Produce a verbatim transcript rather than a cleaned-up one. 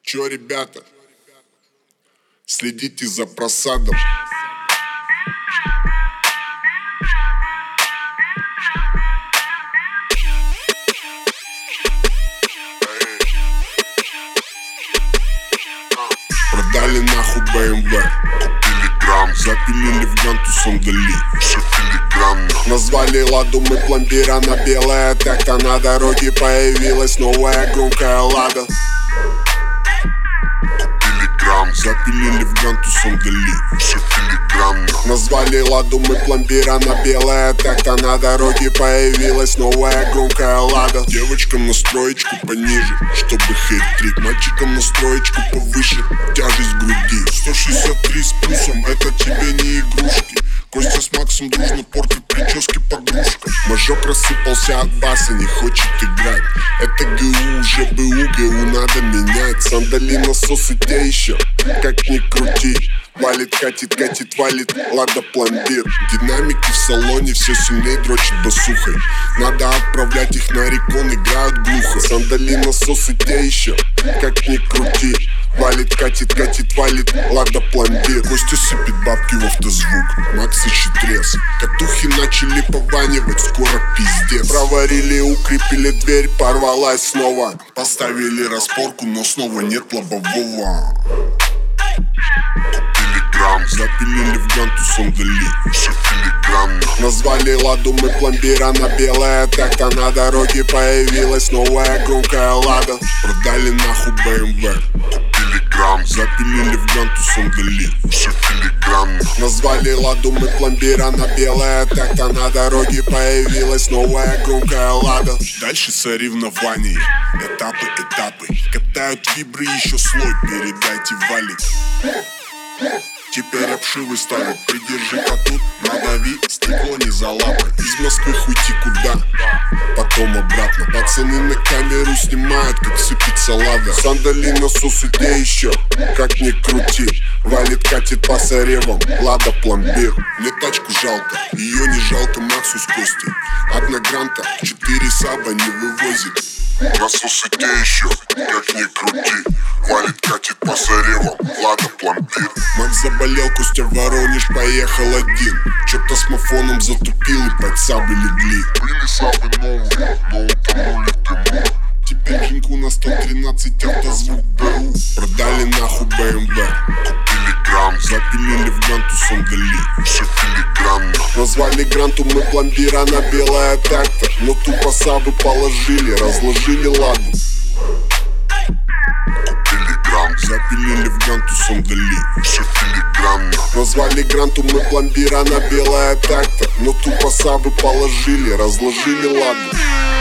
Чё, ребята, следите за просадом. Продали нахуй бэ эм вэ, купили грамм, запилили в ганту сандали, все филигранно. Назвали ладу мы пломбир, она белая, так-то на дороге появилась новая громкая лада. Купили грамм, запилили в ганту сандали, все филигранно. Назвали ладу мы пломбир, она белая, так-то на дороге появилась новая громкая лада. Девочкам настроечку пониже, чтобы хейт-трик. Мальчикам настроечку повыше, тяжесть в груди. Сто шестьдесят три с плюсом, это тебе не игрушки. Костя с Максом дружно портят прически подружка. Мажок рассыпался от баса, не хочет играть. Это ГУ, уже БУ, ГУ надо менять. Сандали, насосы, те еще, как ни крути. Валит, катит, катит, валит, лада пломбир. Динамики в салоне все сильнее дрочат басухой. Надо отправлять их на рекон, играют глухо. Сандали, насосы, те еще, как ни крути. Валит, катит, катит, валит, лада пломбир. Костя сыпет бабки в автозвук, Макс ищет трес. Катухи начали пованивать, скоро пиздец. Проварили, укрепили дверь, порвалась снова. Поставили распорку, но снова нет лобового. Запилили в ганту сандали, все филигранно. Назвали ладу мы пломбир, она белая, так-то на дороге появилась новая громкая лада. Продали нахуй бэ эм вэ, купили грамм, запилили в ганту сандали, все филигранно. Назвали ладу мы пломбир, она белая, так-то на дороге появилась новая громкая лада. Дальше соревнования, этапы, этапы. Катают вибры, еще слой, передайте валик. Теперь обшивы ставят, придержи-ка тут, надави, стекло не залапай. Из Москвы уйти куда, потом обратно. Пацаны на камеру снимают, как сыпется лада. Сандали, насосы, те еще, как ни крути. Валит, катит по соревам, лада пломбир. Мне тачку жалко, ее не жалко Максу с Костей. Одна гранта, четыре саба не вывозит. Насосы, те еще, как ни крути. Валит, катит по соревам, лада пломбир. Макс заболел, Костя в Воронеж поехал один. Чё-то с мафоном затупил и под сабы легли. Были сабы новые, но утонули в дыму. Теперь Женьку на сто тринадцать автозвук БУ. Продали нахуй бэ эм вэ, купили грамм, запилили в ганту сандали, все филигранно. Назвали гранту мы пломбир, она белая, так-то. Но тупо сабы положили, разложили ладу. Запилили в ганту сандали, все филигранно. Назвали гранту мы пломбир, она белая, так-то. Но тупо сабы положили, разложили ладу.